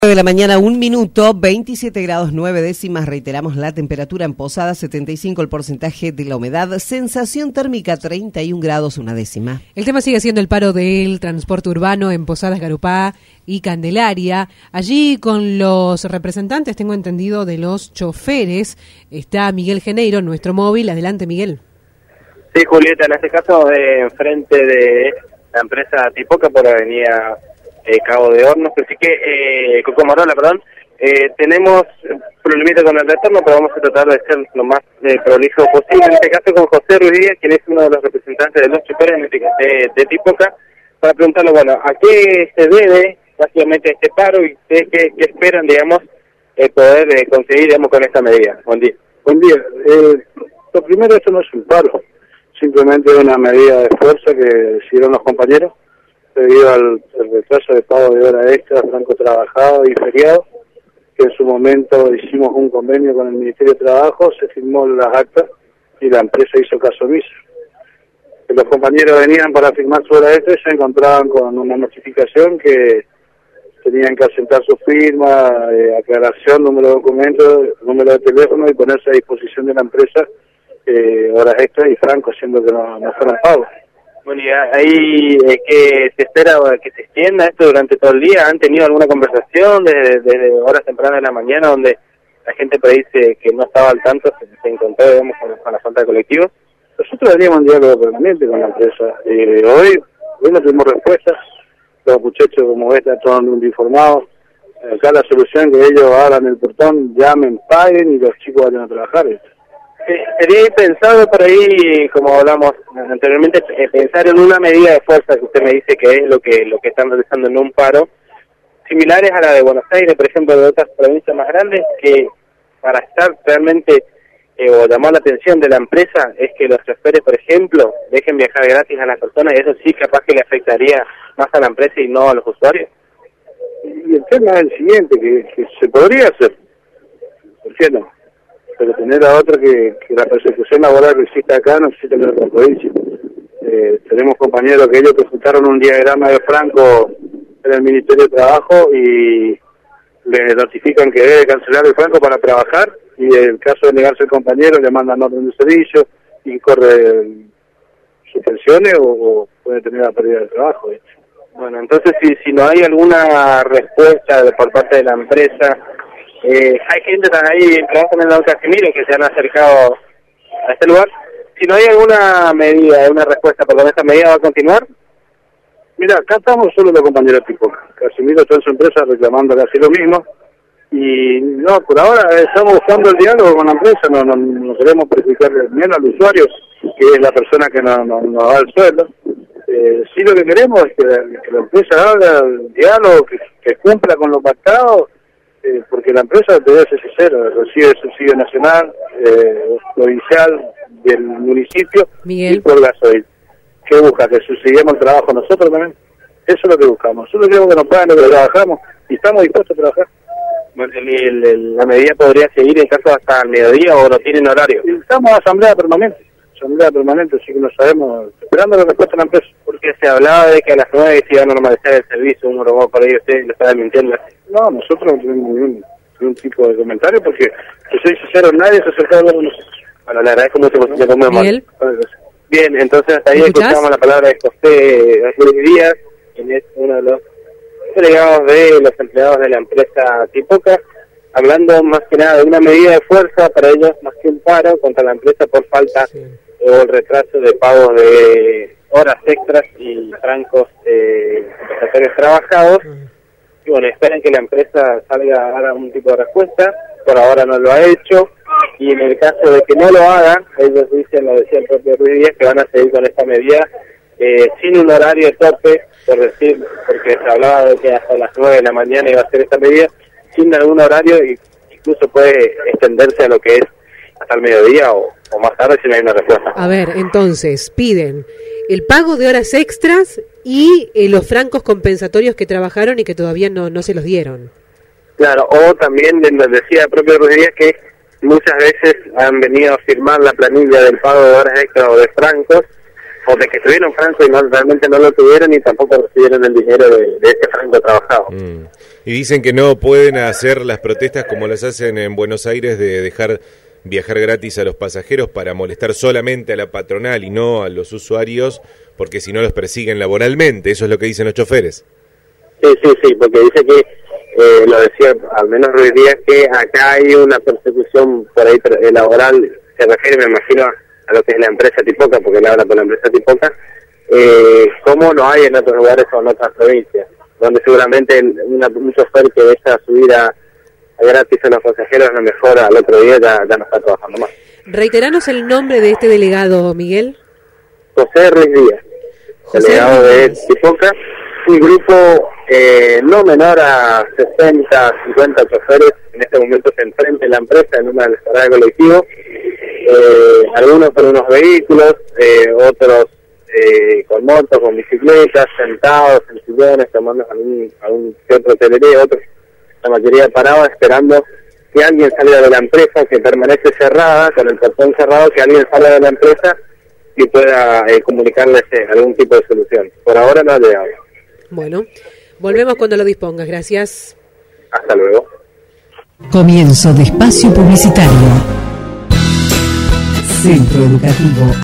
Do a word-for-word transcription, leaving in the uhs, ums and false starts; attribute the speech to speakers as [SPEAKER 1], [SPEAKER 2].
[SPEAKER 1] de la mañana, un minuto, veintisiete grados nueve décimas, reiteramos la temperatura en Posadas, setenta y cinco el porcentaje de la humedad, sensación térmica treinta y un grados una décima.
[SPEAKER 2] El tema sigue siendo el paro del transporte urbano en Posadas, Garupá y Candelaria. Allí con los representantes, tengo entendido, de los choferes, está Miguel Geneiro, nuestro móvil. Adelante, Miguel.
[SPEAKER 3] Sí, Julieta, en este caso, eh, enfrente de la empresa Tipoca por Avenida Eh, Cabo de Hornos, así que, eh, Cocomarola, perdón, eh, tenemos problemita con el retorno, pero vamos a tratar de ser lo más eh, prolijo posible, en este caso con José Ruiz Díaz, quien es uno de los representantes de los choferes de, de Tipoca, para preguntarle, bueno, ¿a qué se debe básicamente este paro y qué, qué, qué esperan, digamos, eh, poder eh, conseguir, digamos, con esta medida? Buen día.
[SPEAKER 4] Buen día. Eh, lo primero, esto no es un paro, simplemente una medida de fuerza que decidieron los compañeros, debido al, al retraso de pago de hora extra, franco trabajado y feriado, que en su momento hicimos un convenio con el Ministerio de Trabajo, se firmó las actas y la empresa hizo caso omiso. Los compañeros venían para firmar su hora extra y se encontraban con una notificación que tenían que asentar su firma, eh, aclaración, número de documentos, número de teléfono y ponerse a disposición de la empresa eh, horas extras y franco, siendo que no, no fueron pagos.
[SPEAKER 3] Bueno, y ahí eh, que se espera que se extienda esto durante todo el día. ¿Han tenido alguna conversación desde, desde horas tempranas de la mañana donde la gente predice que no estaba al tanto, se, se encontró, digamos, con, con la falta de colectivos?
[SPEAKER 4] Nosotros teníamos un diálogo permanente con la empresa. Eh, hoy, hoy no tuvimos respuestas. Los muchachos, como ves, están todos informados. Acá la solución es que ellos abran el portón, llamen, paguen y los chicos vayan a trabajar.
[SPEAKER 3] Sí, sería pensado por ahí, como hablamos anteriormente, pensar en una medida de fuerza que usted me dice que es lo que lo que están realizando en un paro, similares a la de Buenos Aires, por ejemplo, de otras provincias más grandes, que para estar realmente eh, o llamar la atención de la empresa es que los choferes, por ejemplo, dejen viajar gratis a las personas, y eso sí capaz que le afectaría más a la empresa y no a los usuarios.
[SPEAKER 4] Y el tema es el siguiente, que, que se podría hacer, ¿por qué no? Pero tener a otra que, que la persecución laboral que existe acá no existe en otra provincia. Eh, tenemos compañeros que ellos presentaron un diagrama de franco en el Ministerio de Trabajo y le notifican que debe cancelar el franco para trabajar, y en el caso de negarse el compañero le mandan orden de servicio y corre suspensiones o, o puede tener la pérdida de trabajo. ¿eh?
[SPEAKER 3] Bueno, entonces si, si no hay alguna respuesta de, por parte de la empresa. Eh, hay gente ahí trabajando en la Casimiro que se han acercado a este lugar. Si no hay alguna medida, una respuesta, ¿por esta medida va a continuar?
[SPEAKER 4] Mira, acá estamos solo los compañeros tipo. Casimiro está en su empresa reclamando casi lo mismo. Y no, por ahora estamos buscando el diálogo con la empresa, no, no, no queremos perjudicar menos al usuario, que es la persona que nos no, no da el sueldo. Eh, sí, lo que queremos es que la, que la empresa haga el diálogo, que, que cumpla con lo pactado. Eh, porque la empresa, te voy a ser sincero, recibe subsidio nacional, eh, provincial, del municipio,
[SPEAKER 2] Miguel.
[SPEAKER 4] Y por gasoil. ¿Qué busca? Que subsidiemos el trabajo nosotros también. Eso es lo que buscamos. Nosotros queremos que nos paguen lo que trabajamos y estamos dispuestos a trabajar.
[SPEAKER 3] Bueno, el, el, el, ¿la medida podría seguir en caso hasta el mediodía o no tienen horario?
[SPEAKER 4] Estamos en asamblea permanente, asamblea permanente, así que no sabemos, esperando la respuesta de la empresa.
[SPEAKER 3] Porque se hablaba de que a las nueve se iba a normalizar el servicio, un robot por ahí, usted lo estaba mintiendo.
[SPEAKER 4] No, nosotros no tenemos ningún, ningún tipo de comentario, porque, si soy sincero, nadie se acercó a hablar con nosotros.
[SPEAKER 3] Bueno, le agradezco mucho por su tiempo.
[SPEAKER 2] Miguel.
[SPEAKER 3] Bien, entonces hasta ahí escuchamos la palabra de José Ruiz Díaz, quien es uno de los delegados de los empleados de la empresa Tipoca, hablando más que nada de una medida de fuerza para ellos, más que un paro contra la empresa por falta sí. o el retraso de pagos de horas extras y francos eh, compensatorios trabajados. Y bueno, esperan que la empresa salga a dar algún tipo de respuesta. Por ahora no lo ha hecho, y en el caso de que no lo hagan, ellos dicen, lo decía el propio Ruiz Díaz, que van a seguir con esta medida eh, sin un horario de tope, por decir, porque se hablaba de que hasta las nueve de la mañana iba a ser esta medida, sin algún horario, y incluso puede extenderse a lo que es hasta el mediodía o, o más tarde si no hay una respuesta.
[SPEAKER 2] A ver, entonces, piden el pago de horas extras y eh, los francos compensatorios que trabajaron y que todavía no, no se los dieron.
[SPEAKER 3] Claro, o también les decía el propio Ruiz Díaz que muchas veces han venido a firmar la planilla del pago de horas extras o de francos o de que tuvieron franco y no, realmente no lo tuvieron y tampoco recibieron el dinero de, de ese franco trabajado.
[SPEAKER 5] Mm. Y dicen que no pueden hacer las protestas como las hacen en Buenos Aires de dejar viajar gratis a los pasajeros para molestar solamente a la patronal y no a los usuarios, porque si no los persiguen laboralmente. Eso es lo que dicen los choferes.
[SPEAKER 3] Sí, sí, sí, porque dice que, eh, lo decía al menos Ruiz Díaz, que acá hay una persecución por ahí laboral, se refiere, me imagino, a lo que es la empresa Tipoca, porque él habla con la empresa Tipoca, eh, como no hay en otros lugares o en otras provincias, donde seguramente una, un chofer que deja subir a, a gratis a los pasajeros, a lo mejor al otro día ya, ya no está trabajando más.
[SPEAKER 2] Reiteranos el nombre de este delegado, Miguel.
[SPEAKER 3] José Ruiz Díaz, José delegado Ruiz Díaz. De Tipoca, un grupo eh, no menor a sesenta, cincuenta choferes, en este momento se enfrenta la empresa en una de las paradas de colectivo, eh, algunos con unos vehículos, eh, otros eh, con motos, con bicicletas, sentados en sillones, tomando algún, algún que otro tereré, otros, la mayoría parada esperando que alguien salga de la empresa, que permanece cerrada, con el portón cerrado, que alguien salga de la empresa y pueda eh, comunicarles eh, algún tipo de solución. Por ahora no ha llegado.
[SPEAKER 2] Bueno, volvemos cuando lo dispongas. Gracias.
[SPEAKER 3] Hasta luego.
[SPEAKER 1] Comienzo de espacio publicitario. Centro Educativo